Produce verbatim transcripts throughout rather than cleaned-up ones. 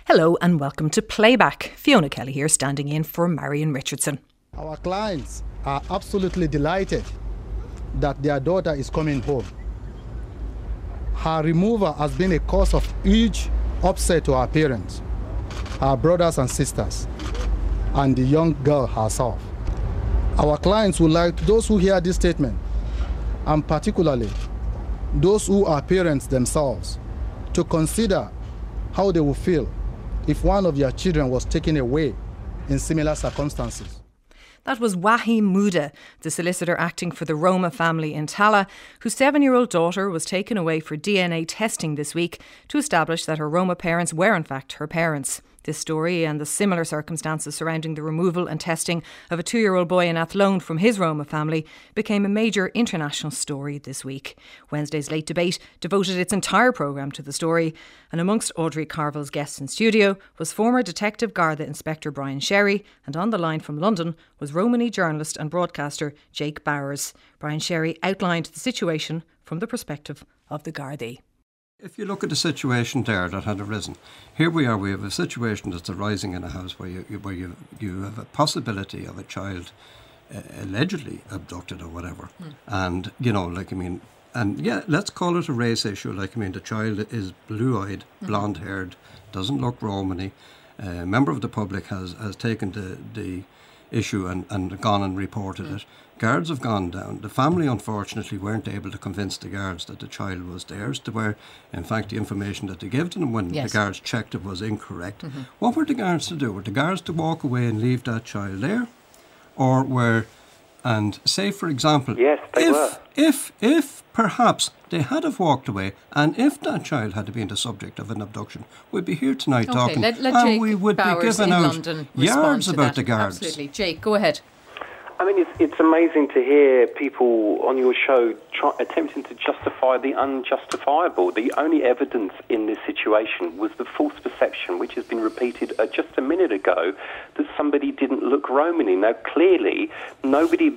Hello and welcome to Playback. Fiona Kelly here, standing in for Marion Richardson. Our clients are absolutely delighted that their daughter is coming home. Her removal has been a cause of huge upset to our parents, our brothers and sisters, and the young girl herself. Our clients would like those who hear this statement, and particularly those who are parents themselves, to consider how they will feel if one of their children was taken away in similar circumstances. That was Wahim Muda, the solicitor acting for the Roma family in Tallaght, whose seven-year-old daughter was taken away for D N A testing this week to establish that her Roma parents were in fact her parents. This story and the similar circumstances surrounding the removal and testing of a two-year-old boy in Athlone from his Roma family became a major international story this week. Wednesday's Late Debate devoted its entire programme to the story, and amongst Audrey Carville's guests in studio was former Detective Garda Inspector Brian Sherry, and on the line from London was Romany journalist and broadcaster Jake Bowers. Brian Sherry outlined the situation from the perspective of the Gardaí. If you look at the situation there that had arisen, here we are, we have a situation that's arising in a house where you, where you, you have a possibility of a child uh, allegedly abducted or whatever. Mm. And, you know, like, I mean, and yeah, let's call it a race issue. Like, I mean, the child is blue-eyed, mm. blonde-haired, doesn't look Romany. A member of the public has, has taken the, the issue and, and gone and reported mm. it. Guards have gone down. The family, unfortunately, weren't able to convince the guards that the child was theirs. They were, in fact, the information that they gave to them when yes. the guards checked it was incorrect. Mm-hmm. What were the guards to do? Were the guards to walk away and leave that child there? Or were, and say, for example, yes, they if, were. if, if perhaps they had have walked away, and if that child had been the subject of an abduction, we'd be here tonight okay, talking, let, let and Jake we would Bowers be giving out London yards about that. the guards. Absolutely. Jake, go ahead. I mean, it's, it's amazing to hear people on your show try, attempting to justify the unjustifiable. The only evidence in this situation was the false perception, which has been repeated uh, just a minute ago, that somebody didn't look Romany. Now, clearly, nobody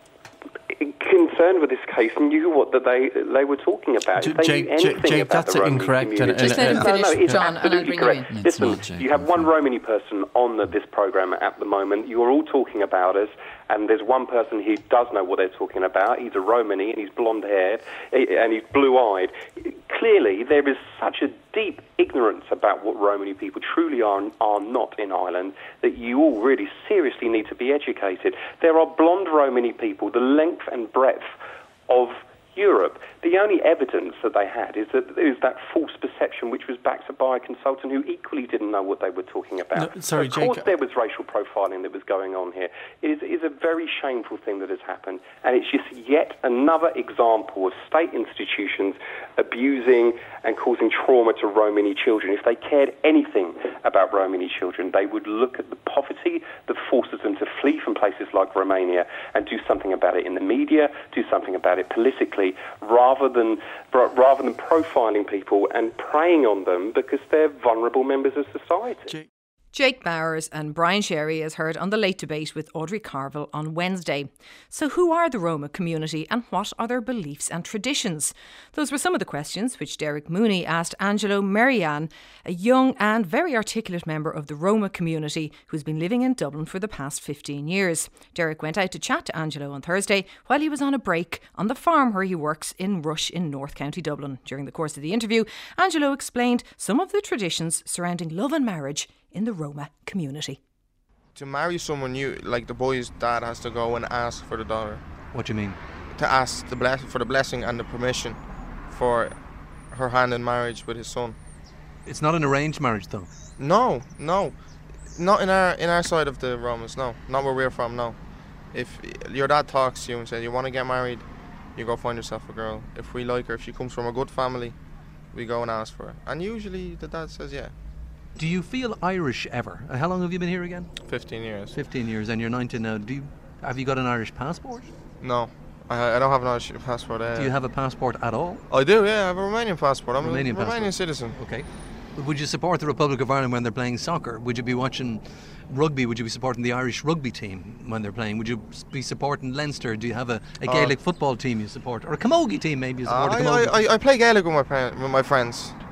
concerned with this case knew what that they they were talking about. J- if they Jake, knew anything Jake, about that's the Romany incorrect. community, Just let him finish, no, no, it's John, and I'll absolutely bring you correct. in. Listen, not, Jake, you have one Romany person on the, this programme at the moment. You are all talking about us, and there's one person who does know what they're talking about. He's a Romany, and he's blonde-haired, and he's blue-eyed. Clearly, there is such a deep ignorance about what Romany people truly are and are not in Ireland that you all really seriously need to be educated. There are blonde Romany people, the length and breadth of Europe. The only evidence that they had is that is that false perception, which was backed by a consultant who equally didn't know what they were talking about. No, sorry, of course, Jake. there was racial profiling that was going on here. It is, it is a very shameful thing that has happened, and it's just yet another example of state institutions abusing and causing trauma to Romany children. If they cared anything about Romany children, they would look at the poverty that forces them to flee from places like Romania and do something about it in the media, do something about it politically, rather than rather than profiling people and preying on them because they're vulnerable members of society. Jake Bowers and Brian Sherry is heard on the Late Debate with Audrey Carville on Wednesday. So who are the Roma community and what are their beliefs and traditions? Those were some of the questions which Derek Mooney asked Angelo Marian, a young and very articulate member of the Roma community who's been living in Dublin for the past fifteen years. Derek went out to chat to Angelo on Thursday while he was on a break on the farm where he works in Rush in North County Dublin. During the course of the interview, Angelo explained some of the traditions surrounding love and marriage in the Roma community. To marry someone, you like the boy's dad has to go and ask for the daughter. What do you mean? To ask the bless for the blessing and the permission for her hand in marriage with his son. It's not an arranged marriage, though. No, no, not in our in our side of the Romans. No, not where we're from. No, if your dad talks to you and says you want to get married, you go find yourself a girl. If we like her, if she comes from a good family, we go and ask for her. And usually the dad says yeah. Do you feel Irish ever? How long have you been here again? Fifteen years. Fifteen years, and you're nineteen now. Do you have you got an Irish passport? No, I, I don't have an Irish passport. Uh, do you have a passport at all? I do. Yeah, I have a Romanian passport. I'm Romanian a Romanian passport. citizen. Okay. Would you support the Republic of Ireland when they're playing soccer? Would you be watching rugby? Would you be supporting the Irish rugby team when they're playing? Would you be supporting Leinster? Do you have a, a Gaelic uh, football team you support, or a camogie team maybe you support? Uh, a camogie I, I, I play Gaelic with my with my friends.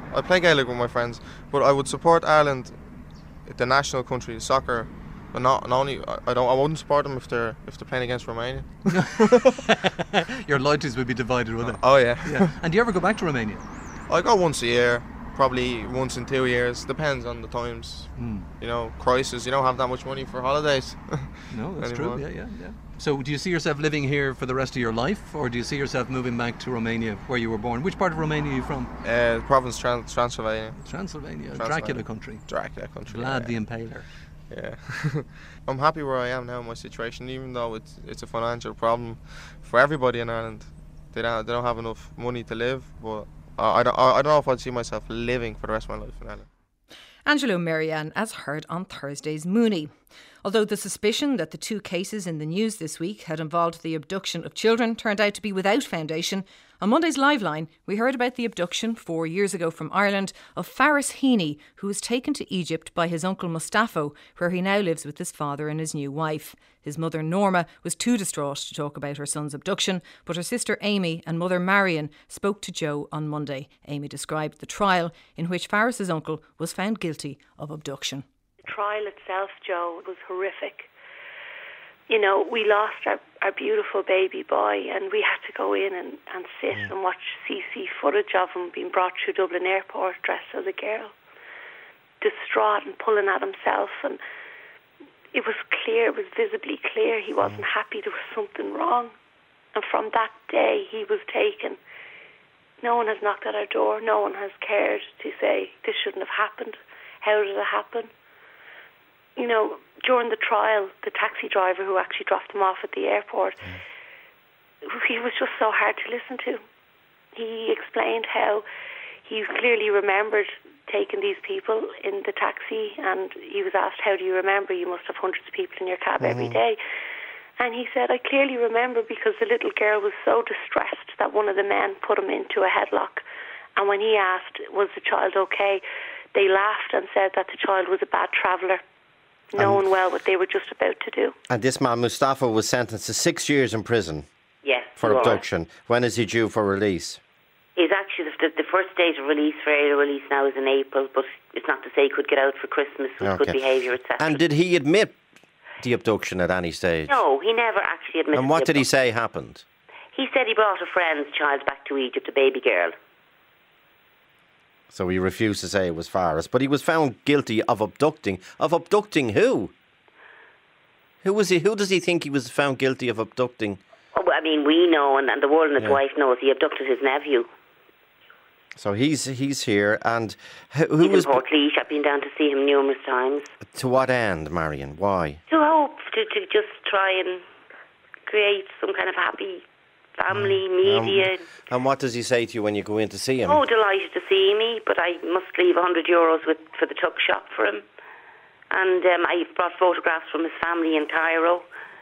I play Gaelic with my friends, but I would support Ireland, the national country, soccer. But not, not only I don't I wouldn't support them if they're if they're playing against Romania. Your loyalties would be divided, would they? Oh yeah. yeah. And do you ever go back to Romania? I go once a year, probably once in two years. Depends on the times. Mm. You know, crisis. You don't have that much money for holidays. No, that's anymore. true. Yeah, yeah, yeah. So, do you see yourself living here for the rest of your life, or do you see yourself moving back to Romania, where you were born? Which part of Romania are you from? Uh, province Trans- Transylvania. Transylvania, Transylvania. Dracula country. Dracula country. Vlad yeah. the Impaler. Yeah. I'm happy where I am now in my situation, even though it's it's a financial problem for everybody in Ireland. They don't they don't have enough money to live, but I, I, don't, I don't know if I'd see myself living for the rest of my life in Ireland. Angelo Marianne, as heard on Thursday's Mooney. Although the suspicion that the two cases in the news this week had involved the abduction of children turned out to be without foundation, on Monday's Liveline we heard about the abduction four years ago from Ireland of Faris Heaney, who was taken to Egypt by his uncle Mustapha, where he now lives with his father and his new wife. His mother Norma was too distraught to talk about her son's abduction, but her sister Amy and mother Marion spoke to Joe on Monday. Amy described the trial in which Faris's uncle was found guilty of abduction. The trial itself, Joe, was horrific. You know, we lost our, our beautiful baby boy, and we had to go in and, and sit yeah. and watch C C footage of him being brought through Dublin Airport dressed as a girl, distraught and pulling at himself. And it was clear, it was visibly clear he wasn't happy. There was something wrong. And from that day, he was taken. No one has knocked at our door. No one has cared to say, this shouldn't have happened. How did it happen? You know, during the trial, the taxi driver who actually dropped him off at the airport, mm. he was just so hard to listen to. He explained how he clearly remembered taking these people in the taxi, and he was asked, how do you remember? You must have hundreds of people in your cab mm-hmm. every day. And he said, I clearly remember because the little girl was so distressed that one of the men put him into a headlock. And when he asked, was the child okay, they laughed and said that the child was a bad traveller, knowing um, well what they were just about to do. And this man, Mustapha, was sentenced to six years in prison yes, for abduction. Was. When is he due for release? He's actually, the, the first date of release for early release now is in April, but it's not to say he could get out for Christmas with okay. good behaviour, et cetera. And did he admit the abduction at any stage? No, he never actually admitted. And what did he say happened? He said he brought a friend's child back to Egypt, a baby girl. So he refused to say it was Faris, but he was found guilty of abducting. Of abducting who? Who was he? Who does he think he was found guilty of abducting? Oh, I mean, we know, and, and the world and his yeah. wife knows, he abducted his nephew. So he's he's here, and who, who he's was in Portlaoise. I've been down to see him numerous times. To what end, Marion? Why? To hope to, to just try and create some kind of happy family, media. Um, and what does he say to you when you go in to see him? Oh, delighted to see me, but I must leave one hundred euros with, for the tuck shop for him. And um, I brought photographs from his family in Cairo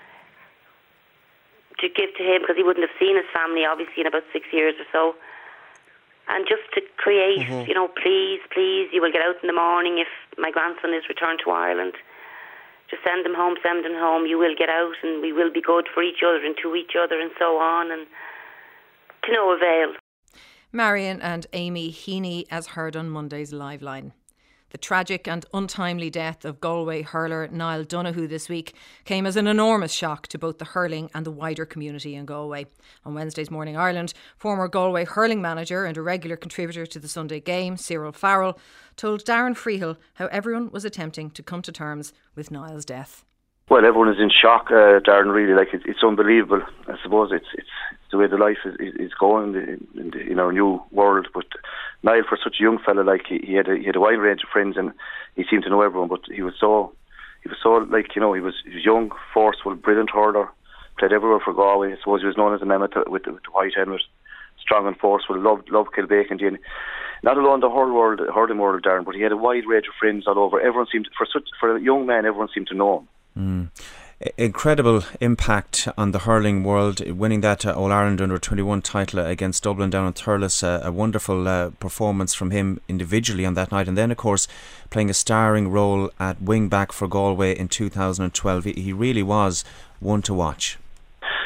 to give to him, because he wouldn't have seen his family, obviously, in about six years or so. And just to create, mm-hmm. you know, please, please, you will get out in the morning if my grandson is returned to Ireland. Just send him home, send him home. You will get out, and we will be good for each other and to each other, and so on, and to no avail. Marion and Amy Heaney, as heard on Monday's Liveline. The tragic and untimely death of Galway hurler Niall Donoghue this week came as an enormous shock to both the hurling and the wider community in Galway. On Wednesday's Morning Ireland, former Galway hurling manager and a regular contributor to the Sunday Game, Cyril Farrell, told Darren Freehill how everyone was attempting to come to terms with Niall's death. Well, everyone is in shock, uh, Darren, really. Like, it's, it's unbelievable. I suppose it's, it's it's the way the life is, is, is going in, in, the, in our new world. But Niall, for such a young fella, like, he, he had a, he had a wide range of friends, and he seemed to know everyone. But he was so, he was so like, you know, he was, he was young, forceful, brilliant hurler, played everywhere for Galway. I suppose he was known as an amateur with the, with the white helmet, strong and forceful, loved loved Kilbacon. Not alone the hurl world, hurling world, Darren, but he had a wide range of friends all over. Everyone seemed, for such for a young man, everyone seemed to know him. Mm. Incredible impact on the hurling world, winning that uh, All-Ireland under twenty-one title against Dublin down in Thurles. Uh, a wonderful uh, performance from him individually on that night, and then of course playing a starring role at wing back for Galway in two thousand twelve. He, he really was one to watch.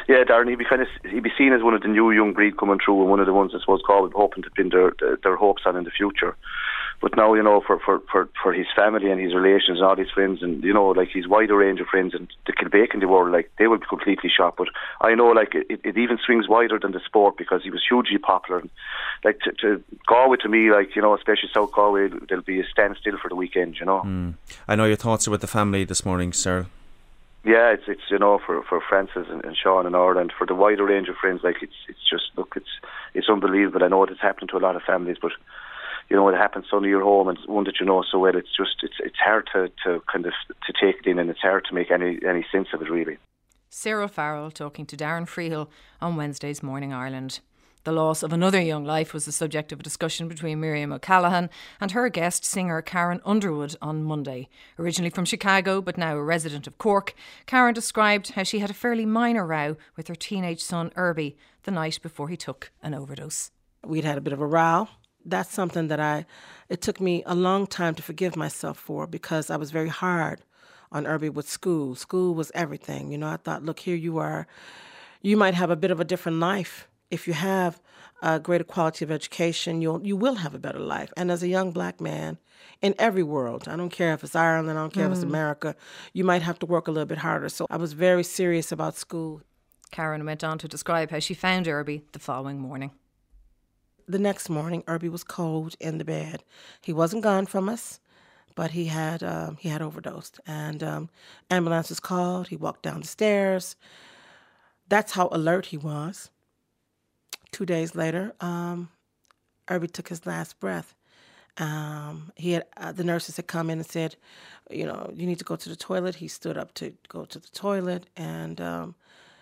Yeah, Darren, he'd be kind of he'd be seen as one of the new young breed coming through, and one of the ones I suppose Galway hoping to pin their, their their hopes on in the future. But now, you know, for, for, for, for his family and his relations and all his friends, and, you know, like his wider range of friends and the Kilbake in the world, like, they will be completely shocked. But I know, like, it, it even swings wider than the sport because he was hugely popular. And, like, to, to Galway, to me, like, you know, especially South Galway, there'll be a standstill for the weekend, you know. Mm. I know your thoughts are with the family this morning, sir. Yeah, it's, it's you know, for, for Francis and, and Sean and Ireland, for the wider range of friends, like, it's it's just, look, it's it's unbelievable. I know it's happening to a lot of families, but you know, it happens so near your home and one that you know so well. It's just, it's it's hard to, to kind of to take it in, and it's hard to make any, any sense of it, really. Cyril Farrell talking to Darren Freehill on Wednesday's Morning Ireland. The loss of another young life was the subject of a discussion between Miriam O'Callaghan and her guest singer Karen Underwood on Monday. Originally from Chicago, but now a resident of Cork, Karen described how she had a fairly minor row with her teenage son Irby the night before he took an overdose. We'd had a bit of a row. That's something that I, it took me a long time to forgive myself for because I was very hard on Irby with school. School was everything. You know, I thought, look, here you are. You might have a bit of a different life. If you have a greater quality of education, you'll, you will have a better life. And as a young black man in every world, I don't care if it's Ireland, I don't care mm. if it's America, you might have to work a little bit harder. So I was very serious about school. Karen went on to describe how she found Irby the following morning. The next morning, Irby was cold in the bed. He wasn't gone from us, but he had um, he had overdosed. And um, ambulance was called. He walked down the stairs. That's how alert he was. Two days later, um, Irby took his last breath. Um, he had uh, the nurses had come in and said, you know, you need to go to the toilet. He stood up to go to the toilet, and um,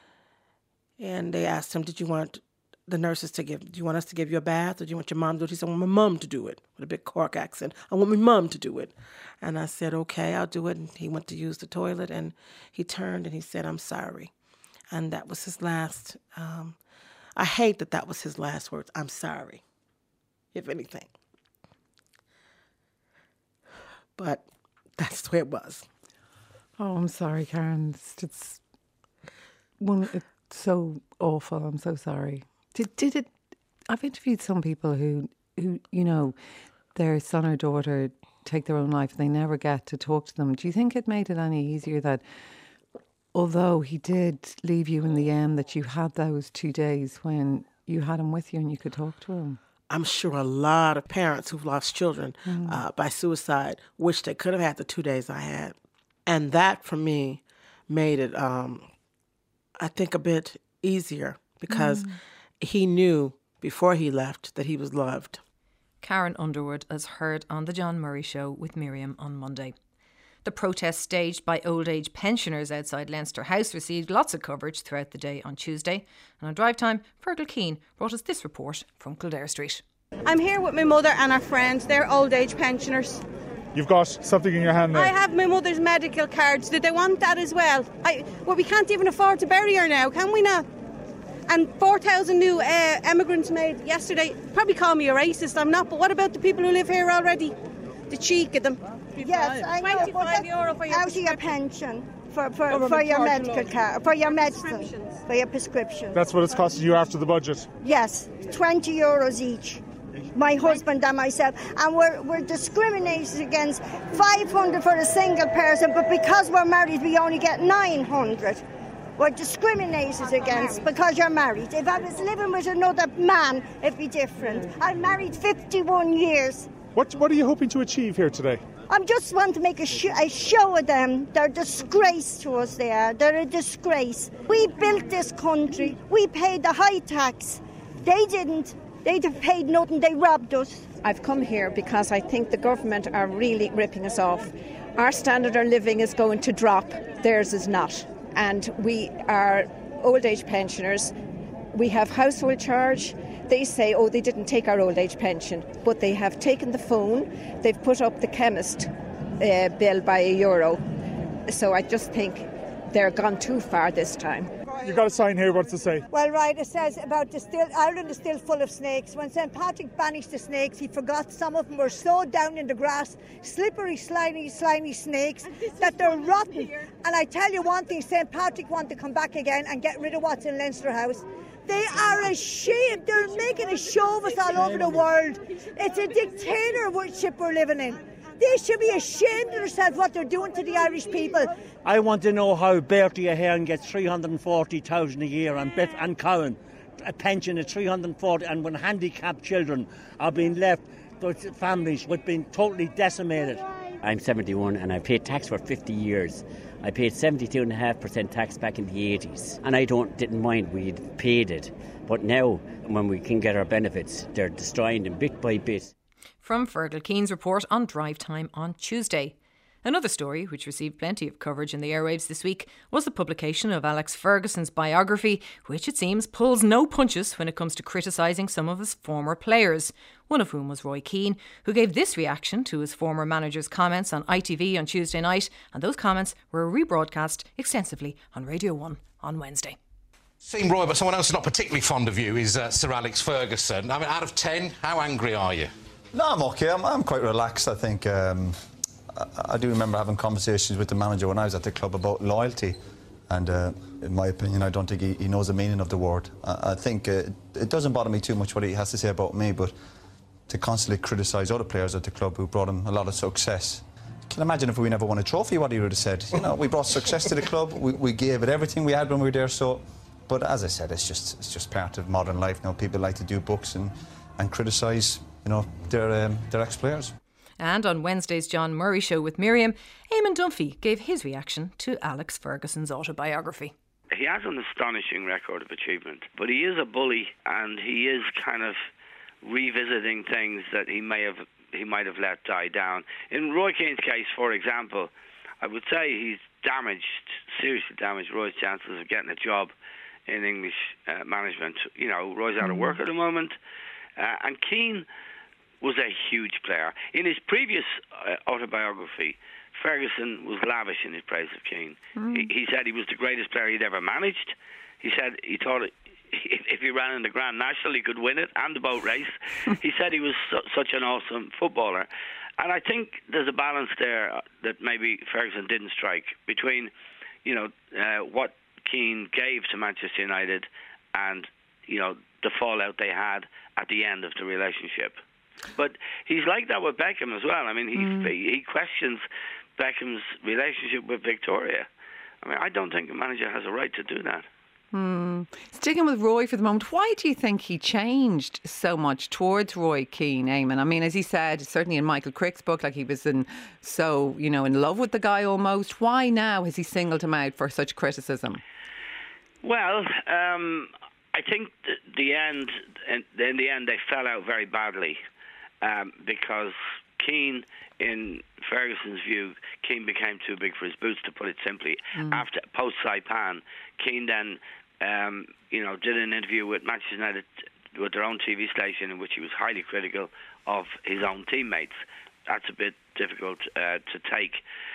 and they asked him, did you want the nurses to give, do you want us to give you a bath, or do you want your mom to do it? He said, I want my mom to do it, with a big Cork accent. I want my mom to do it. And I said, okay, I'll do it. And he went to use the toilet, and he turned and he said, I'm sorry. And that was his last, um, I hate that that was his last words, I'm sorry, if anything. But that's the way it was. Oh, I'm sorry, Karen. It's, it's, one, it's so awful. I'm so sorry. Did did it? I've interviewed some people who who you know, their son or daughter take their own life and they never get to talk to them. Do you think it made it any easier that, although he did leave you in the end, that you had those two days when you had him with you and you could talk to him? I'm sure a lot of parents who've lost children mm. uh, by suicide wish they could have had the two days I had. And that, for me, made it, um, I think, a bit easier because mm. he knew before he left that he was loved. Karen Underwood as heard on The John Murray Show with Miriam on Monday. The protest staged by old age pensioners outside Leinster House received lots of coverage throughout the day on Tuesday. And on Drive Time, Fergal Keane brought us this report from Kildare Street. I'm here with my mother and her friends. They're old age pensioners. You've got something in your hand there. I have my mother's medical cards. Did they want that as well? I, well, we can't even afford to bury her now, can we not? And four thousand new uh, immigrants made yesterday. Probably call me a racist, I'm not, but what about the people who live here already? The cheek of them. Yes, I know, twenty-five euro for your out of your pension for, for, for your medical card, for your medicine, for your prescription. That's what it's costing you after the budget? Yes, twenty euros each. My husband and myself, and we're we're discriminated against. five hundred for a single person, but because we're married, we only get nine hundred. We're discriminated against because you're married. If I was living with another man, it'd be different. I'm married fifty-one years. What what are you hoping to achieve here today? I just want to make a, sh- a show of them. They're a disgrace to us, they are. They're a disgrace. We built this country. We paid the high tax. They didn't. They paid nothing. They robbed us. I've come here because I think the government are really ripping us off. Our standard of living is going to drop. Theirs is not. And we are old age pensioners. We have household charge. They say, oh, they didn't take our old age pension, but they have taken the phone. They've put up the chemist uh, bill by a euro. So I just think they're gone too far this time. You got a sign here. What's it say? Well, right, it says about the still Ireland is still full of snakes. When Saint Patrick banished the snakes, he forgot some of them were so down in the grass, slippery, slimy, slimy snakes that they're rotten. And I tell you one thing, Saint Patrick wants to come back again and get rid of what's in Leinster House. They are ashamed. They're making a show of us all over the world. It's a dictatorship we're living in. They should be ashamed of themselves what they're doing to the Irish people. I want to know how Bertie Ahern gets three hundred forty thousand a year and Biff and Cowan a pension of three hundred forty, and when handicapped children are being left, those families with being totally decimated. I'm seventy-one and I paid tax for fifty years. I paid seventy-two point five percent tax back in the eighties, and I don't didn't mind we'd paid it. But now, when we can get our benefits, they're destroying them bit by bit. From Fergal Keane's report on Drive Time on Tuesday. Another story which received plenty of coverage in the airwaves this week was the publication of Alex Ferguson's biography, which it seems pulls no punches when it comes to criticising some of his former players, one of whom was Roy Keane, who gave this reaction to his former manager's comments on I T V on Tuesday night, and those comments were rebroadcast extensively on Radio one on Wednesday. Seen Roy, but someone else who's not particularly fond of you is uh, Sir Alex Ferguson. I mean, out of ten, how angry are you? No, I'm okay. I'm, I'm quite relaxed, I think. Um, I, I do remember having conversations with the manager when I was at the club about loyalty. And uh, in my opinion, I don't think he, he knows the meaning of the word. I, I think uh, it doesn't bother me too much what he has to say about me, but to constantly criticise other players at the club who brought him a lot of success. You can imagine if we never won a trophy, what he would have said. You know, we brought success to the club. We, we gave it everything we had when we were there. So, but as I said, it's just it's just part of modern life now. People like to do books and, and criticise, you know, their um, their ex-players. And on Wednesday's John Murray show with Miriam, Eamon Dunphy gave his reaction to Alex Ferguson's autobiography. He has an astonishing record of achievement, but he is a bully, and he is kind of revisiting things that he may have he might have let die down. In Roy Keane's case, for example, I would say he's damaged, seriously damaged Roy's chances of getting a job in English uh, management. You know, Roy's out of work at the moment, uh, and Keane was a huge player. In his previous uh, autobiography, Ferguson was lavish in his praise of Keane. Mm. He, he said he was the greatest player he'd ever managed. He said he thought it, if he ran in the Grand National, he could win it, and the boat race. He said he was su- such an awesome footballer. And I think there's a balance there that maybe Ferguson didn't strike between, you know, uh, what Keane gave to Manchester United and, you know, the fallout they had at the end of the relationship. But he's like that with Beckham as well. I mean, he mm. he questions Beckham's relationship with Victoria. I mean, I don't think a manager has a right to do that. Hmm. Sticking with Roy for the moment, why do you think he changed so much towards Roy Keane, Eamon? I mean, as he said, certainly in Michael Crick's book, like he was in so, you know, in love with the guy almost. Why now has he singled him out for such criticism? Well, um, I think th- the end, in, in the end, they fell out very badly um, because Keane, in Ferguson's view, Keane became too big for his boots, to put it simply. Mm. After post-Saipan, Keane then, um, you know, did an interview with Manchester United, with their own T V station, in which he was highly critical of his own teammates. That's a bit difficult uh, to take.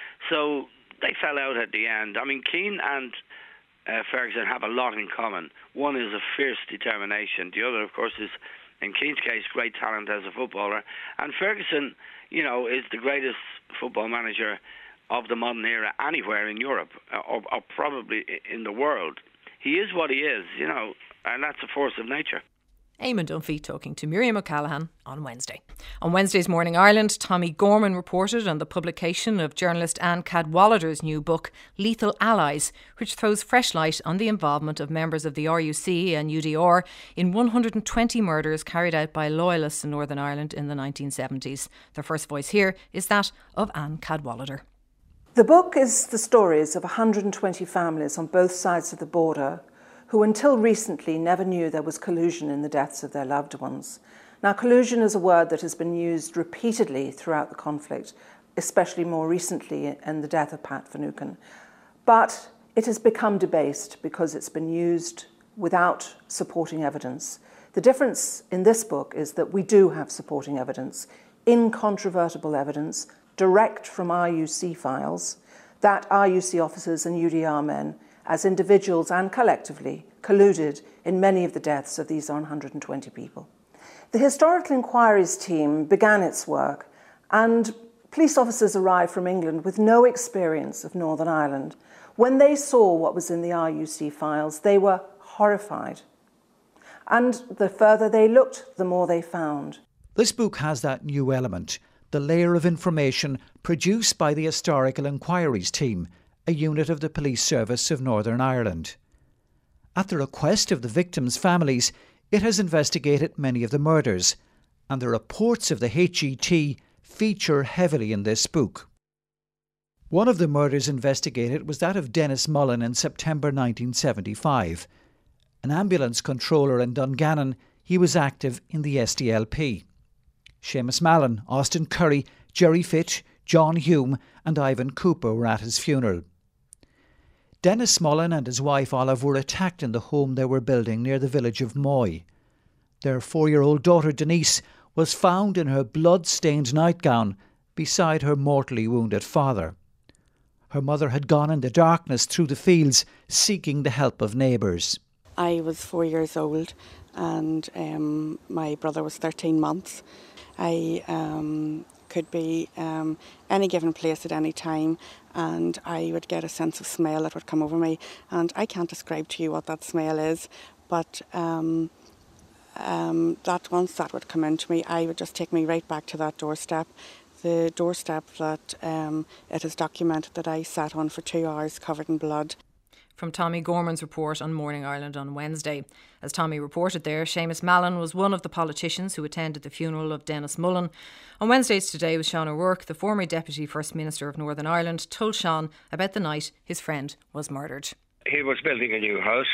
So they fell out at the end. I mean, Keane and uh, Ferguson have a lot in common. One is a fierce determination. The other, of course, is, in Keane's case, great talent as a footballer. And Ferguson, you know, is the greatest football manager of the modern era anywhere in Europe, or, or probably in the world. He is what he is, you know, and that's a force of nature. Eamon Dunphy talking to Miriam O'Callaghan on Wednesday. On Wednesday's Morning Ireland, Tommy Gorman reported on the publication of journalist Anne Cadwallader's new book, Lethal Allies, which throws fresh light on the involvement of members of the R U C and U D R in one hundred twenty murders carried out by loyalists in Northern Ireland in the nineteen seventies. The first voice here is that of Anne Cadwallader. The book is the stories of one hundred twenty families on both sides of the border who until recently never knew there was collusion in the deaths of their loved ones. Now, collusion is a word that has been used repeatedly throughout the conflict, especially more recently in the death of Pat Finucane. But it has become debased because it's been used without supporting evidence. The difference in this book is that we do have supporting evidence, incontrovertible evidence, direct from R U C files, that R U C officers and U D R men as individuals and collectively colluded in many of the deaths of these one hundred twenty people. The Historical Inquiries team began its work, and police officers arrived from England with no experience of Northern Ireland. When they saw what was in the R U C files, they were horrified. And the further they looked, the more they found. This book has that new element, the layer of information produced by the Historical Inquiries team, a unit of the Police Service of Northern Ireland. At the request of the victims' families, it has investigated many of the murders, and the reports of the H E T feature heavily in this book. One of the murders investigated was that of Dennis Mullen in September nineteen seventy-five. An ambulance controller in Dungannon, he was active in the S D L P. Seamus Mallon, Austin Curry, Jerry Fitch, John Hume and Ivan Cooper were at his funeral. Dennis Mullen and his wife Olive were attacked in the home they were building near the village of Moy. Their four-year-old daughter Denise was found in her blood-stained nightgown beside her mortally wounded father. Her mother had gone in the darkness through the fields seeking the help of neighbours. I was four years old and um, my brother was thirteen months. I um, could be um, any given place at any time and I would get a sense of smell that would come over me, and I can't describe to you what that smell is, but um, um, that once that would come into me, I would just take me right back to that doorstep. The doorstep that um, it is documented that I sat on for two hours covered in blood. From Tommy Gorman's report on Morning Ireland on Wednesday. As Tommy reported there, Seamus Mallon was one of the politicians who attended the funeral of Dennis Mullen. On Wednesdays today with Sean O'Rourke, the former Deputy First Minister of Northern Ireland, told Sean about the night his friend was murdered. He was building a new house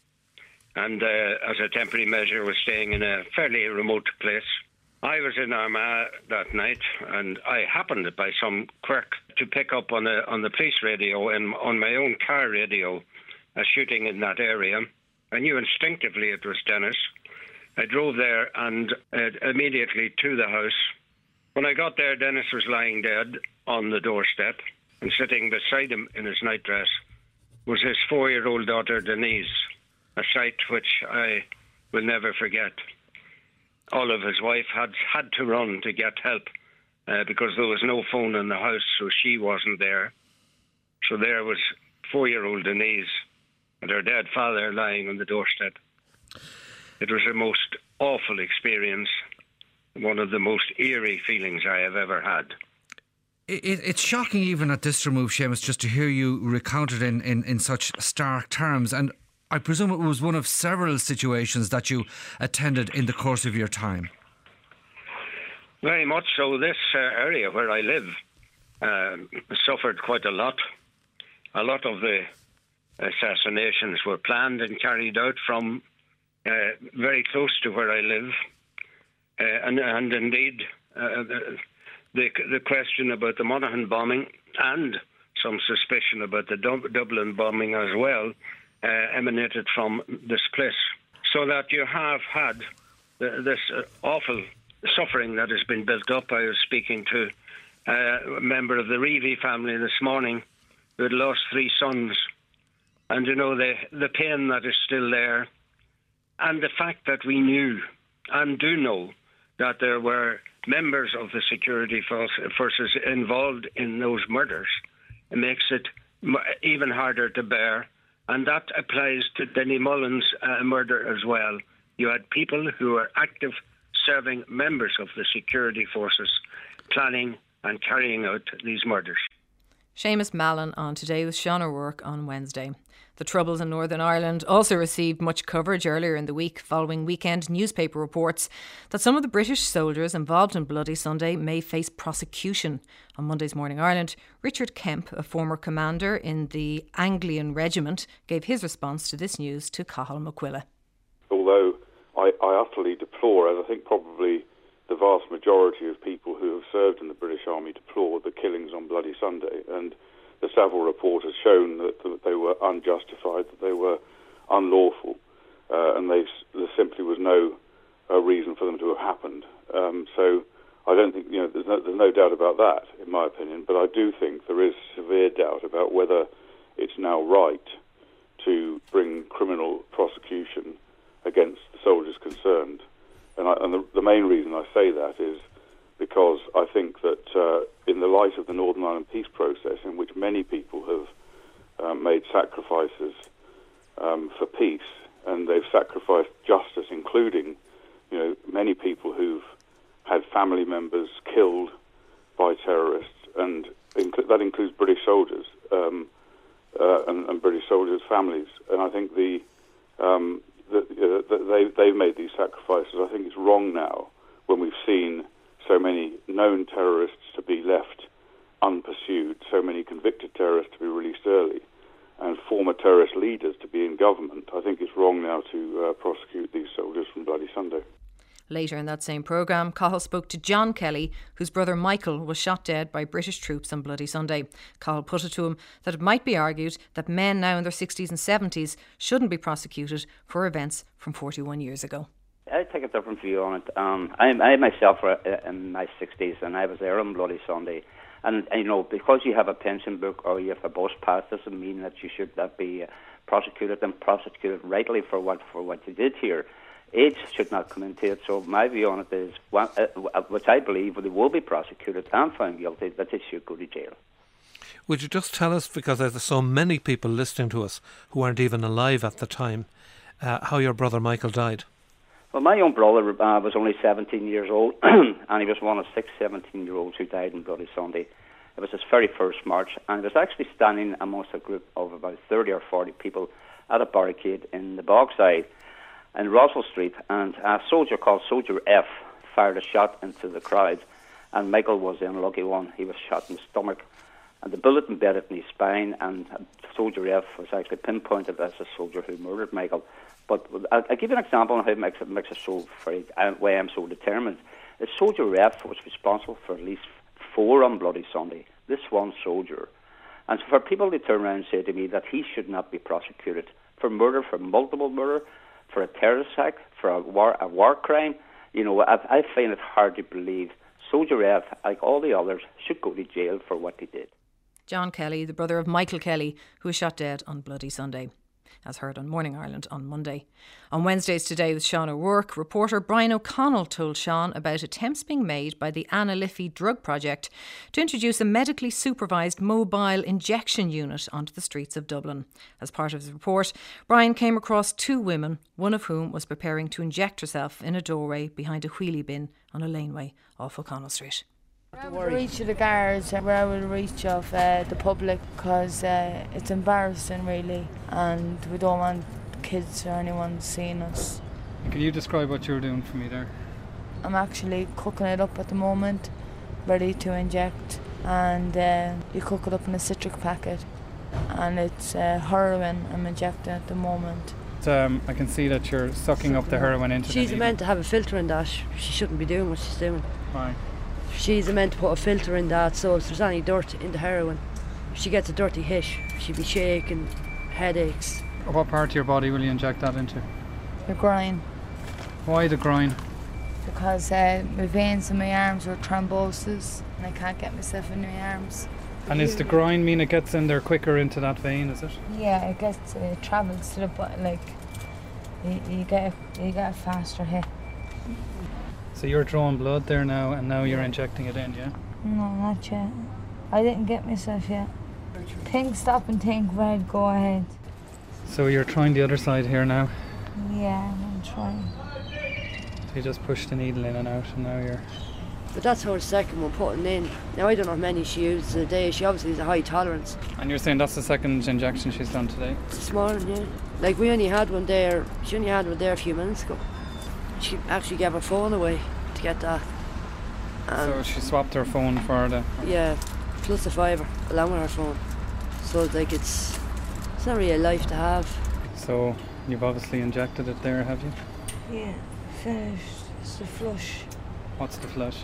and uh, as a temporary measure was staying in a fairly remote place. I was in Armagh that night and I happened by some quirk to pick up on, a, on the police radio and on my own car radio a shooting in that area. I knew instinctively it was Dennis. I drove there and uh, immediately to the house. When I got there, Dennis was lying dead on the doorstep, and sitting beside him in his nightdress was his four-year-old daughter Denise, a sight which I will never forget. Olive, his wife, had had to run to get help uh, because there was no phone in the house, so she wasn't there. So there was four-year-old Denise and her dead father lying on the doorstep. It was a most awful experience, one of the most eerie feelings I have ever had. It, it's shocking even at this remove, Seamus, just to hear you recount it in, in, in such stark terms. And I presume it was one of several situations that you attended in the course of your time. Very much so. This uh, area where I live uh, suffered quite a lot. A lot of the assassinations were planned and carried out from uh, very close to where I live. Uh, and, and indeed, uh, the, the question about the Monaghan bombing and some suspicion about the Dub- Dublin bombing as well uh, emanated from this place. So that you have had the, this uh, awful suffering that has been built up. I was speaking to uh, a member of the Reevy family this morning who had lost three sons. And, you know, the, the pain that is still there. And the fact that we knew and do know that there were members of the security forces involved in those murders, it makes it even harder to bear. And that applies to Denny Mullen's uh, murder as well. You had people who were active serving members of the security forces planning and carrying out these murders. Seamus Mallon on Today with Sean O'Rourke on Wednesday. The Troubles in Northern Ireland also received much coverage earlier in the week following weekend newspaper reports that some of the British soldiers involved in Bloody Sunday may face prosecution. On Monday's Morning Ireland, Richard Kemp, a former commander in the Anglian Regiment, gave his response to this news to Cathal McQuilla. Although I, I utterly deplore, as I think probably the vast majority of people who have served in the British Army deplore the killings on Bloody Sunday, and the Savile report has shown that, that they were unjustified, that they were unlawful, uh, and they, there simply was no uh, reason for them to have happened. Um, so I don't think, you know, there's no, there's no doubt about that, in my opinion, but I do think there is severe doubt about whether it's now right to bring criminal prosecution against the soldiers concerned. And, I, and the, the main reason I say that is because I think that uh, in the light of the Northern Ireland peace process, in which many people have um, made sacrifices um, for peace, and they've sacrificed justice, including, you know, many people who've had family members killed by terrorists, and inc- that includes British soldiers um, uh, and, and British soldiers' families. And I think the um, that uh, they they've made these sacrifices. I think it's wrong now when we've seen so many known terrorists to be left unpursued, so many convicted terrorists to be released early, and former terrorist leaders to be in government. I think it's wrong now to uh, prosecute these soldiers from Bloody Sunday. Later in that same programme, Cathal spoke to John Kelly, whose brother Michael was shot dead by British troops on Bloody Sunday. Cathal put it to him that it might be argued that men now in their sixties and seventies shouldn't be prosecuted for events from forty-one years ago. I take a different view on it. Um, I, I myself were in my sixties, and I was there on Bloody Sunday. And, you know, because you have a pension book or you have a bus pass doesn't mean that you should not be uh, prosecuted and prosecuted rightly for what for what you did here. Age should not come into it. So my view on it is, well, uh, which I believe they will be prosecuted and found guilty, that they should go to jail. Would you just tell us, because there's so many people listening to us who aren't even alive at the time, uh, how your brother Michael died? Well, my own brother uh, was only seventeen years old, and he was one of six seventeen-year-olds who died on Bloody Sunday. It was his very first march, and he was actually standing amongst a group of about thirty or forty people at a barricade in the Bogside in Russell Street, and a soldier called Soldier F fired a shot into the crowd, and Michael was the unlucky one. He was shot in the stomach, and the bullet embedded in his spine, and Soldier F was actually pinpointed as the soldier who murdered Michael. But I'll, I'll give you an example of how it makes it, makes it so very, uh, why I'm so determined. The Soldier F was responsible for at least four on Bloody Sunday, this one soldier. And so for people to turn around and say to me that he should not be prosecuted for murder, for multiple murder, for a terrorist attack, for a war, a war crime, you know, I, I find it hard to believe. Soldier F, like all the others, should go to jail for what he did. John Kelly, the brother of Michael Kelly, who was shot dead on Bloody Sunday, as heard on Morning Ireland on Monday. On Wednesdays Today with Sean O'Rourke, reporter Brian O'Connell told Sean about attempts being made by the Anna Liffey Drug Project to introduce a medically supervised mobile injection unit onto the streets of Dublin. As part of his report, Brian came across two women, one of whom was preparing to inject herself in a doorway behind a wheelie bin on a laneway off O'Connell Street. I would reach the guards where I would reach of uh, the public, because uh, it's embarrassing really, and we don't want kids or anyone seeing us. Can you describe what you're doing for me there? I'm actually cooking it up at the moment, ready to inject, and uh, you cook it up in a citric packet, and it's uh, heroin I'm injecting at the moment. Um, I can see that you're sucking up the heroin into She's the meant to have a filter in that. She shouldn't be doing what she's doing. Why? She's meant to put a filter in that, so if there's any dirt in the heroin, if she gets a dirty hit, she'll be shaking, headaches. What part of your body will you inject that into? The groin. Why the groin? Because uh, my veins in my arms are thrombosis, and I can't get myself in my arms. And is the groin mean it gets in there quicker into that vein, is it? Yeah, it gets, uh, it travels to the bottom, like, you, you, get a, you get a faster hit. So you're drawing blood there now, and now you're injecting it in, yeah? No, not yet. I didn't get myself yet. Think, stop and think, right, go ahead. So you're trying the other side here now? Yeah, I'm trying. So you just push the needle in and out, and now you're... But that's her second one putting in. Now I don't know how many she uses a day. She obviously has a high tolerance. And you're saying that's the second injection she's done today? This morning, yeah. Like we only had one there, she only had one there a few minutes ago. She actually gave her phone away to get that. And so she swapped her phone for the... Yeah, plus a fiver along with her phone. So like it's, it's not really a life to have. So you've obviously injected it there, have you? Yeah, finished. It's the flush. What's the flush?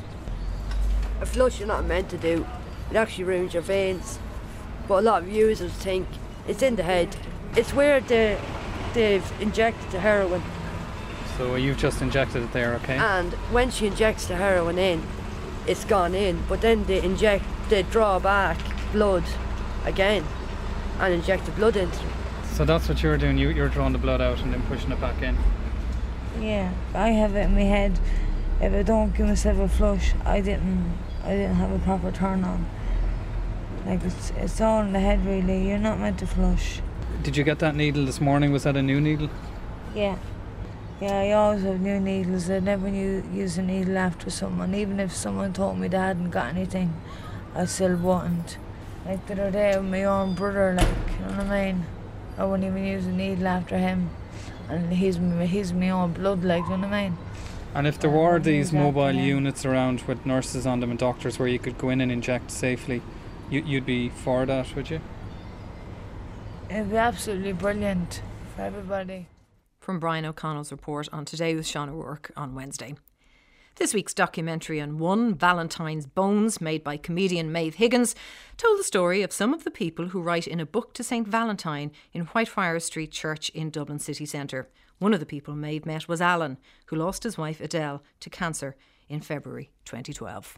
A flush you're not meant to do. It actually ruins your veins. But a lot of users think it's in the head. It's where the, they've injected the heroin. So you've just injected it there, okay? And when she injects the heroin in, it's gone in. But then they inject, they draw back blood again and inject the blood into it. So that's what you're doing, you, you're drawing the blood out and then pushing it back in? Yeah, I have it in my head. If I don't give myself a flush, I didn't I didn't have a proper turn on. Like, it's, it's all in the head, really. You're not meant to flush. Did you get that needle this morning? Was that a new needle? Yeah. Yeah, I always have new needles. I never knew, use a needle after someone. Even if someone told me they hadn't got anything, I still wouldn't. Like the other day with my own brother, like, you know what I mean? I wouldn't even use a needle after him. And he's, he's my own blood, like, you know what I mean? And if there were these mobile units around with nurses on them and doctors where you could go in and inject safely, you, you'd be for that, would you? It'd be absolutely brilliant for everybody. From Brian O'Connell's report on Today with Sean O'Rourke on Wednesday. This week's documentary on One, Valentine's Bones, made by comedian Maeve Higgins, told the story of some of the people who write in a book to Saint Valentine in Whitefriars Street Church in Dublin city centre. One of the people Maeve met was Alan, who lost his wife Adele to cancer in February twenty twelve.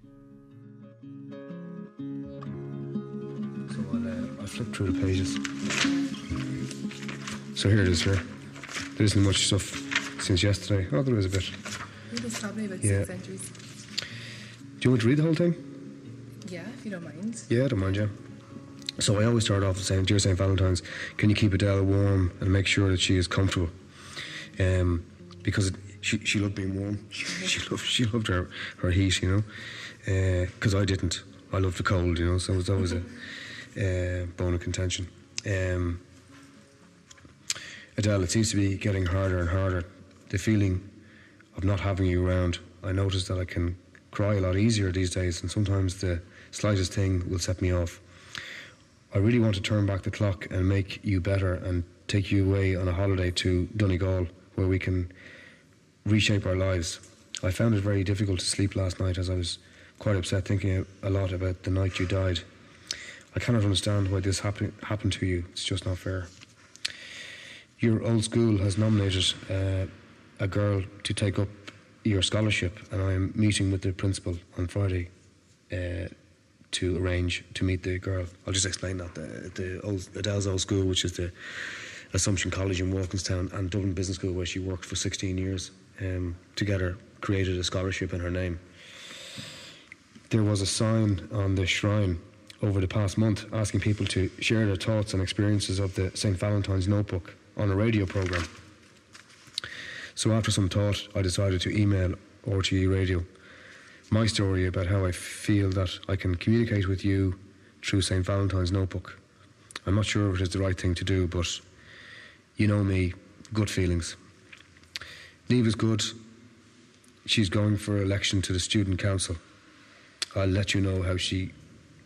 So I'll, uh, I'll flip through the pages. So here it is here. There isn't much stuff since yesterday. Oh, there is a bit. There's probably about Yeah. six entries. Do you want to read the whole thing? Yeah, if you don't mind. Yeah, I don't mind, yeah. So I always start off with saying, Dear Saint Valentine's, can you keep Adele warm and make sure that she is comfortable? Um, because it, she she loved being warm. She, she loved she loved her, her heat, you know. Because uh, I didn't. I loved the cold, you know. So it was always a uh, bone of contention. Um, Adele, it seems to be getting harder and harder. The feeling of not having you around. I notice that I can cry a lot easier these days, and sometimes the slightest thing will set me off. I really want to turn back the clock and make you better and take you away on a holiday to Donegal, where we can reshape our lives. I found it very difficult to sleep last night, as I was quite upset, thinking a lot about the night you died. I cannot understand why this happen- happened to you. It's just not fair. Your old school has nominated uh, a girl to take up your scholarship, and I am meeting with the principal on Friday uh, to arrange to meet the girl. I'll just explain that. The, the old, Adele's old school, which is the Assumption College in Walkinstown, and Dublin Business School, where she worked for sixteen years, um, together created a scholarship in her name. There was a sign on the shrine over the past month asking people to share their thoughts and experiences of the Saint Valentine's Notebook on a radio programme. So after some thought, I decided to email R T E Radio my story about how I feel that I can communicate with you through Saint Valentine's Notebook. I'm not sure if it is the right thing to do, but you know me, gut feelings. Niamh is good. She's going for election to the student council. I'll let you know how she...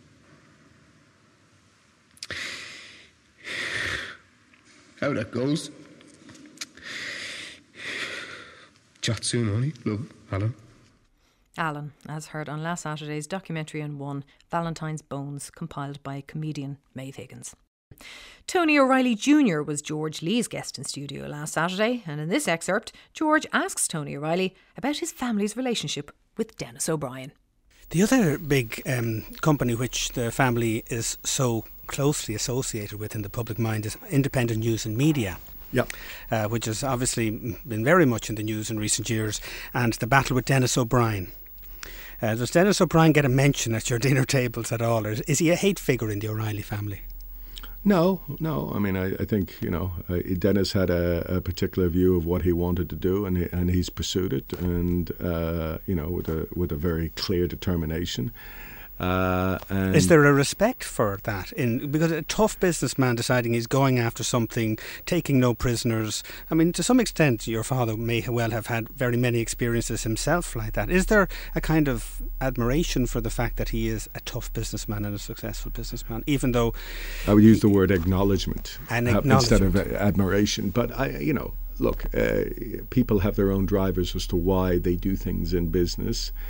how that goes. Chat soon, honey. Love, Alan. Alan, as heard on last Saturday's documentary on One, Valentine's Bones, compiled by comedian Maeve Higgins. Tony O'Reilly Junior was George Lee's guest in studio last Saturday, and in this excerpt, George asks Tony O'Reilly about his family's relationship with Denis O'Brien. The other big um, company which the family is so closely associated with in the public mind is Independent News and Media. Yeah. Uh, which has obviously been very much in the news in recent years, and the battle with Denis O'Brien. Uh, does Denis O'Brien get a mention at your dinner tables at all, or is he a hate figure in the O'Reilly family? No, no. I mean, I, I think, you know, uh, Denis had a, a particular view of what he wanted to do, and he, and he's pursued it, and uh, you know, with a with a very clear determination. Uh, and is there a respect for that? In because a tough businessman deciding he's going after something, taking no prisoners. I mean, to some extent, your father may well have had very many experiences himself like that. Is there a kind of admiration for the fact that he is a tough businessman and a successful businessman, even though I would use the word acknowledgement, an uh, acknowledgement. instead of uh, admiration? But I, you know, look, uh, people have their own drivers as to why they do things in business.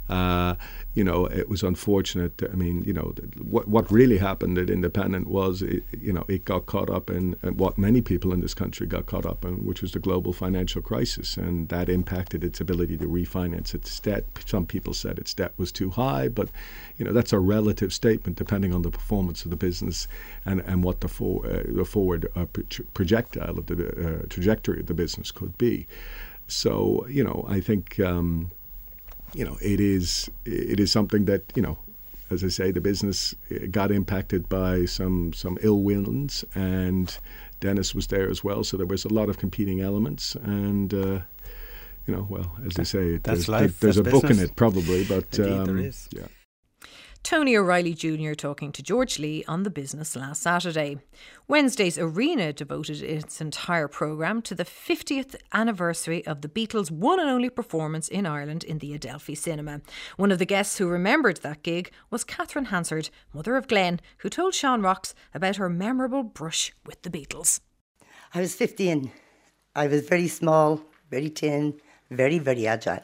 Uh, you know, it was unfortunate. I mean, you know, what what really happened at Independent was, it, you know, it got caught up in, in what many people in this country got caught up in, which was the global financial crisis, and that impacted its ability to refinance its debt. Some people said its debt was too high, but, you know, that's a relative statement depending on the performance of the business and, and what the, for, uh, the forward uh, projectile of the uh, trajectory of the business could be. So, you know, I think... Um, You know, it is it is something that, you know, as I say, the business got impacted by some some ill winds, and Dennis was there as well. So there was a lot of competing elements, and uh, you know, well, as I say, that's there's, life. there's that's a book business. in it probably, but Indeed, um, there is. Yeah. Tony O'Reilly Junior talking to George Lee on The Business last Saturday. Wednesday's Arena devoted its entire programme to the fiftieth anniversary of the Beatles' one and only performance in Ireland in the Adelphi Cinema. One of the guests who remembered that gig was Catherine Hansard, mother of Glenn, who told Sean Rocks about her memorable brush with the Beatles. I was fifteen. I was very small, very thin, very, very agile.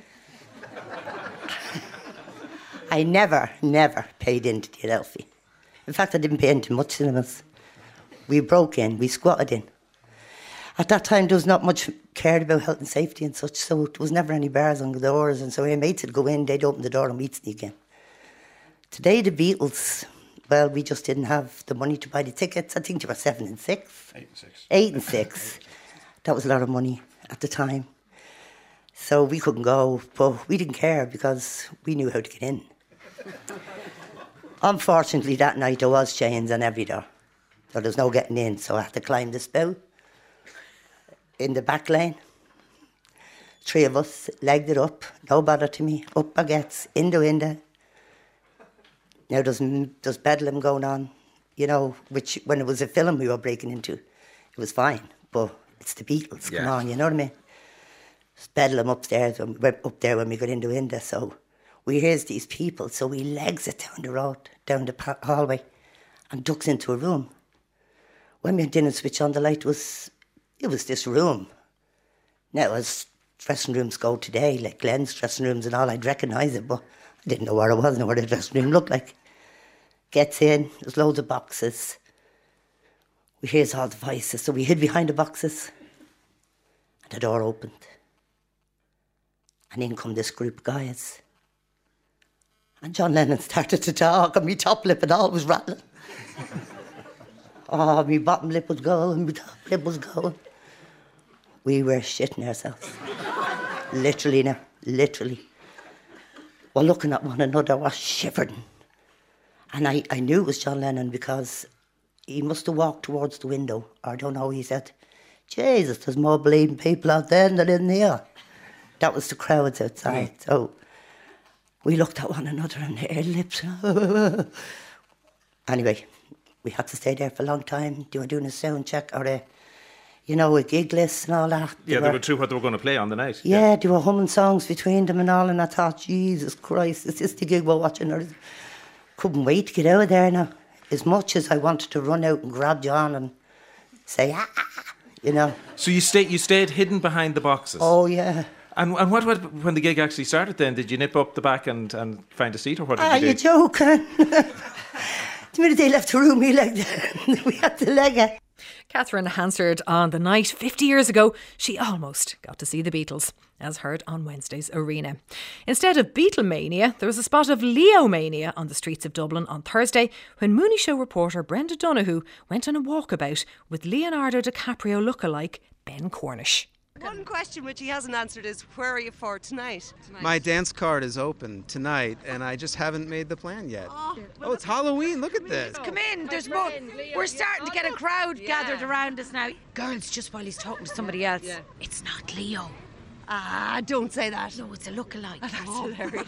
I never, never paid into the Adelphi. In fact, I didn't pay into much cinemas. We broke in, we squatted in. At that time, there was not much cared about health and safety and such, so there was never any bars on the doors, and so our mates would go in, they'd open the door and we'd sneak in. Today, the Beatles, well, we just didn't have the money to buy the tickets. I think they were seven and six. Eight and six. Eight and six. That was a lot of money at the time. So we couldn't go, but we didn't care because we knew how to get in. Unfortunately, that night there was chains on every door. So there's no getting in, so I had to climb the spout in the back lane. Three of us legged it up, no bother to me, up baguettes, in the window. Now there's, there's bedlam going on, you know, which when it was a film we were breaking into, it was fine, but it's the Beatles, Yeah. come on, you know what I mean? There's bedlam upstairs, when we went up there when we got in the window, so we hears these people, so we legs it down the road, down the pa- hallway, and ducks into a room. When we didn't switch on the light, it was, it was this room. Now, as dressing rooms go today, like Glenn's dressing rooms and all, I'd recognise it, but I didn't know where it was, nor what the dressing room looked like. Gets in, there's loads of boxes. We hears all the voices, so we hid behind the boxes. And the door opened. And in come this group of guys. And John Lennon started to talk, and my top lip and all was rattling. Oh, my bottom lip was going, my top lip was going. We were shitting ourselves. Literally now, literally. We're looking at one another, we're shivering. And I, I knew it was John Lennon because he must have walked towards the window. Or I don't know, he said, Jesus, there's more bleeding people out there than in here. That was the crowds outside, so... We looked at one another and their lips. Anyway, we had to stay there for a long time. They were doing a sound check or a, you know, a gig list and all that. They yeah, were, they were true what they were going to play on the night. Yeah, yeah, they were humming songs between them and all, and I thought, Jesus Christ, is this the gig we're watching? Or couldn't wait to get out of there now. As much as I wanted to run out and grab John and say, ah, you know. So you stayed, you stayed hidden behind the boxes? Oh, yeah. And and what, what when the gig actually started then? Did you nip up the back and, and find a seat, or what did Are you do? Are you joking? The minute they left the room, we legged it. We had to leg it. Catherine Hansard on the night fifty years ago, she almost got to see the Beatles, as heard on Wednesday's Arena. Instead of Beatlemania, there was a spot of Leo-mania on the streets of Dublin on Thursday when Mooney Show reporter Brenda Donoghue went on a walkabout with Leonardo DiCaprio lookalike Ben Cornish. One question which he hasn't answered is, where are you for tonight? tonight? My dance card is open tonight, and I just haven't made the plan yet. Oh, well, oh it's Halloween. Look at this. Come in. There's more. We're starting to get a crowd yeah. gathered around us now. Girls, just while he's talking to somebody else, yeah. It's not Leo. Ah, don't say that. No, it's a lookalike. Oh, that's oh. hilarious.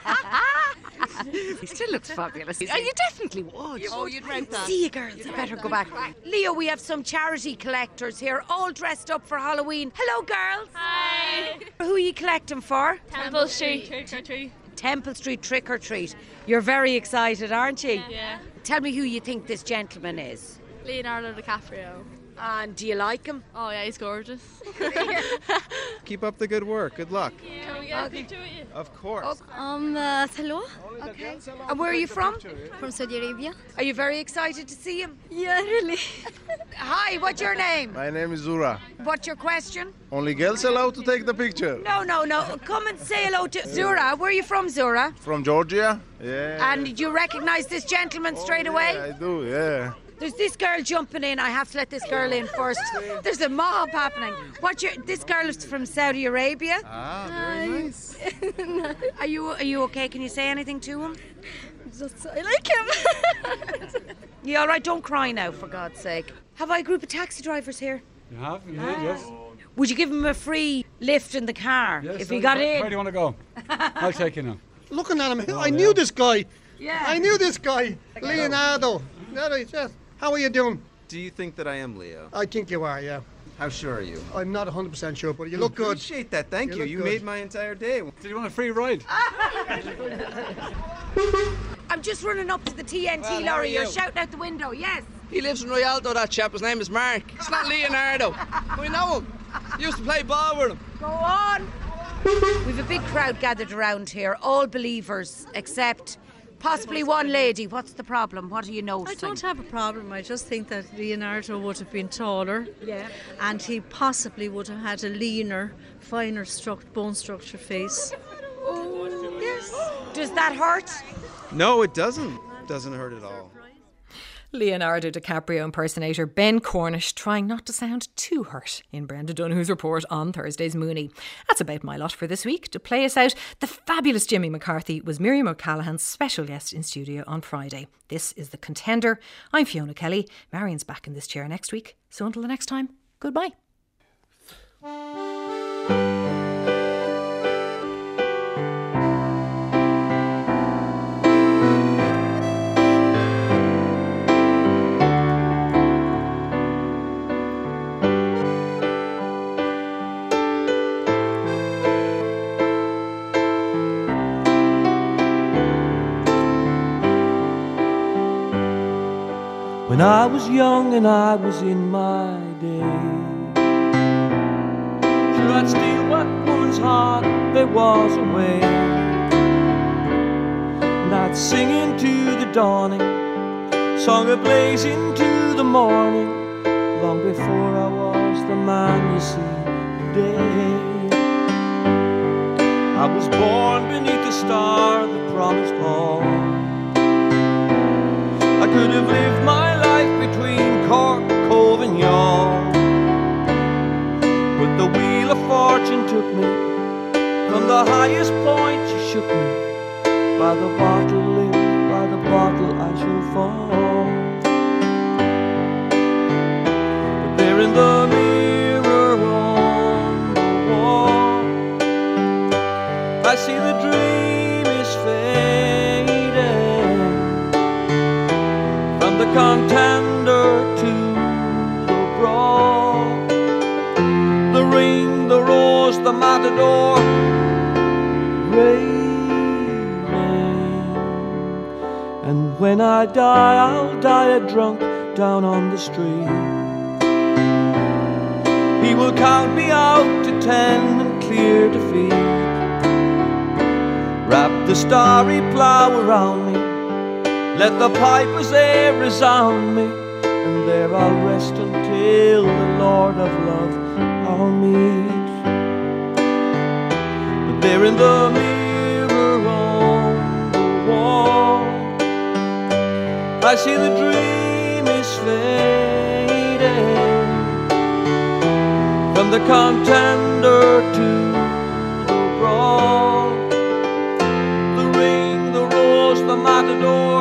He still looks fabulous. Oh, you definitely would. You oh, would. you'd rent that. See you, girls. You better go back. Leo, we have some charity collectors here, all dressed up for Halloween. Hello, girls. Hi. Who are you collecting for? Temple Street. Trick or treat. Temple Street Trick or Treat. You're very excited, aren't you? Yeah. Tell me who you think this gentleman is. Leonardo DiCaprio. And do you like him? Oh yeah, he's gorgeous. Keep up the good work. Good luck. Can we get a picture with you? Of course. Um, uh, hello. Okay. And where are you from? From Saudi Arabia. Are you very excited to see him? Yeah, really. Hi, what's your name? My name is Zura. What's your question? Only girls allowed to take the picture. No, no, no. Come and say hello to Zura. Where are you from, Zura? From Georgia? Yeah. And did you recognise this gentleman straight away? Yeah, I do, yeah. There's this girl jumping in. I have to let this girl in first. There's a mob happening. What? Your, this girl is from Saudi Arabia. Ah, very nice. Are you Are you okay? Can you say anything to him? Just, I like him. You all right? Don't cry now, for God's sake. Have I a group of taxi drivers here? You have, you did, yes. Would you give him a free lift in the car Yes, if he uh, got where, in? Where do you want to go? I'll take you now. Looking at him, Oh, I yeah. knew this guy. Yeah. I knew this guy, Leonardo. Yeah, right, yes. How are you doing? Do you think that I am Leo? I think you are, yeah. How sure are you? I'm not one hundred percent sure, but you look good. Appreciate that. Thank You you. look You good. made my entire day. Did you want a free ride? I'm just running up to the T N T Well, how are lorry. You're you? shouting out the window. Yes. He lives in Rialto, that chap. His name is Mark. It's not Leonardo. We know him. Used to play ball with him. Go on. We've a big crowd gathered around here, all believers, except possibly one lady. What's the problem? What are you I noticing? don't have a problem. I just think that Leonardo would have been taller. Yeah. And he possibly would have had a leaner, finer struct, bone structure face. Oh, yes. Does that hurt? No, it doesn't. Doesn't hurt at all. Leonardo DiCaprio impersonator Ben Cornish trying not to sound too hurt in Brenda Dunhu's report on Thursday's Mooney. That's about my lot for this week. To play us out, the fabulous Jimmy McCarthy was Miriam O'Callaghan's special guest in studio on Friday. This is The Contender. I'm Fiona Kelly. Marion's back in this chair next week. So until the next time, goodbye. When I was young and I was in my day, sure I'd steal what woman's heart there was away, and I'd sing into the dawning, song ablaze into the morning, long before I was the man you see today. I was born beneath a star that promised all. I could have lived my life between Cork, Cove and Youghal, but the wheel of fortune took me from the highest point. She shook me by the bottle, live by the bottle I shall fall. But there in the mirror on the wall, I see the dream is fading, from the contender to the brawl, the ring, the rose, the matador raining. And when I die, I'll die a drunk down on the street. He will count me out to ten and clear defeat. Wrap the starry plough around me, let the pipers there resound me, and there I'll rest until the Lord of love I'll meet. But there in the mirror on the wall, I see the dream is fading, from the contender to the brawl, the ring, the rose, the matador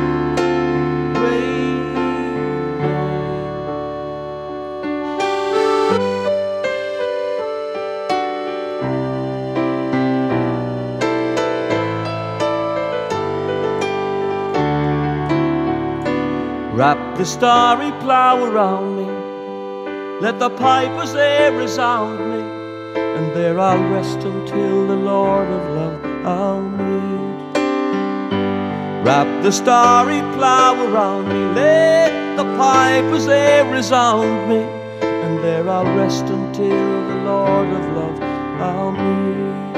wrap the starry plough around me, let the pipers there resound me, and there I'll rest until the Lord of love I'll meet. Wrap the starry plough around me, let the pipe as they resound me, and there I'll rest until the Lord of love I'll meet.